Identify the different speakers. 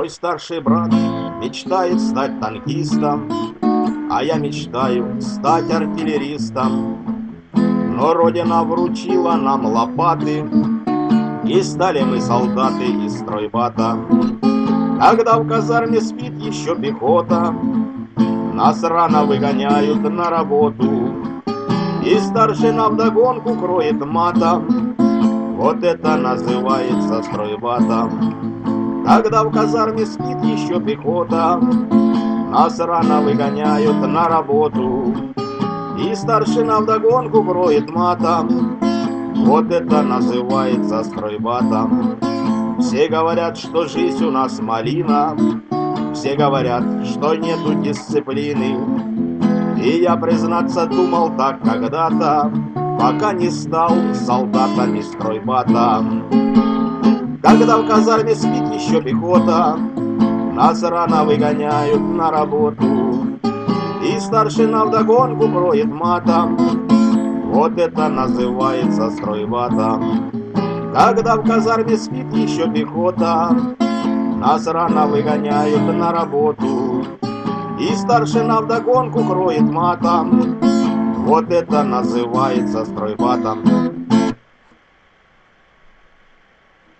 Speaker 1: Мой старший брат мечтает стать танкистом, а я мечтаю стать артиллеристом. Но Родина вручила нам лопаты, и стали мы солдаты из стройбата. Когда в казарме спит еще пехота, нас рано выгоняют на работу, и старшина вдогонку кроет матом. Вот это называется стройбатом. Когда в казарме спит еще пехота, нас рано выгоняют на работу, и старшина вдогонку кроет матом. Вот это называется стройбатом. Все говорят, что жизнь у нас малина, все говорят, что нету дисциплины. И я, признаться, думал так когда-то, пока не стал солдатами стройбата. Когда в казарме спит еще пехота, нас рано выгоняют на работу, и старшина вдогонку кроет матом. Вот это называется стройбатом. Когда в казарме спит еще пехота, нас рано выгоняют на работу, и старшина вдогонку кроет матом. Вот это называется стройбатом.